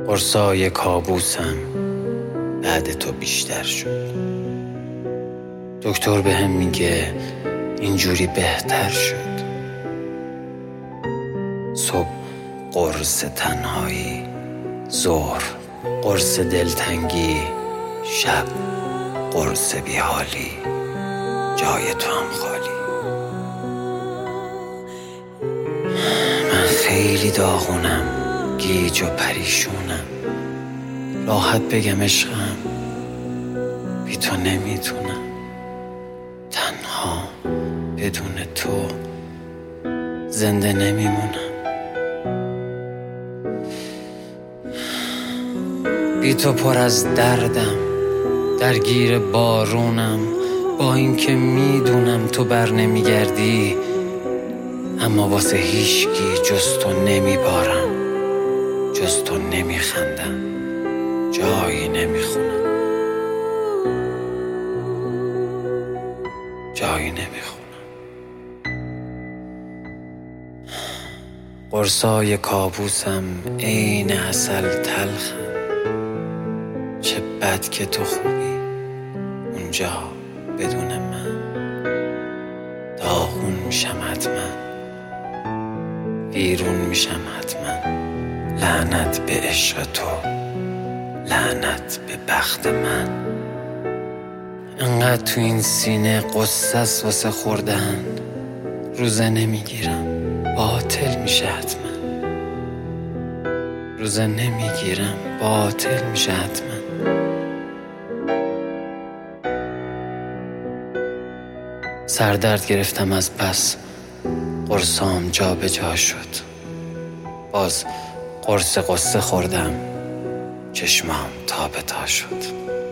قرصای کابوسم بعد تو بیشتر شد. دکتر بهم میگه اینجوری بهتر شد. صبح قرص تنهایی، ظهر قرص دلتنگی، شب قرص بیحالی، جای تو هم خالی. من خیلی داغونم، گیج و پریشونم، راحت بگم عشقم، بی تو نمیتونم. تنها بدون تو زنده نمیمونم. بی تو پر از دردم، درگیر بارونم، با اینکه میدونم تو بر نمیگردی، اما واسه هیچکی جز تو نمیبارم، جز تو نمیخندم، جایی نمیخونم، جایی نمیخونم. قرصای کابوسم عین عسل تلخم، چه بد که تو خوبی اونجا بدون من. داغون میشم حتما، بیرون میشم حتما. لعنت به عشق تو، لعنت به بخت من. انقدر تو این سینه قصص واسه خوردن، روزه نمیگیرم، باطل میشه حتما. روزه نمیگیرم، باطل میشه حتما. سردرد گرفتم از بس قرصام جا به جا شد. باز قرص قصه خوردم، چشمام تا به تا شد.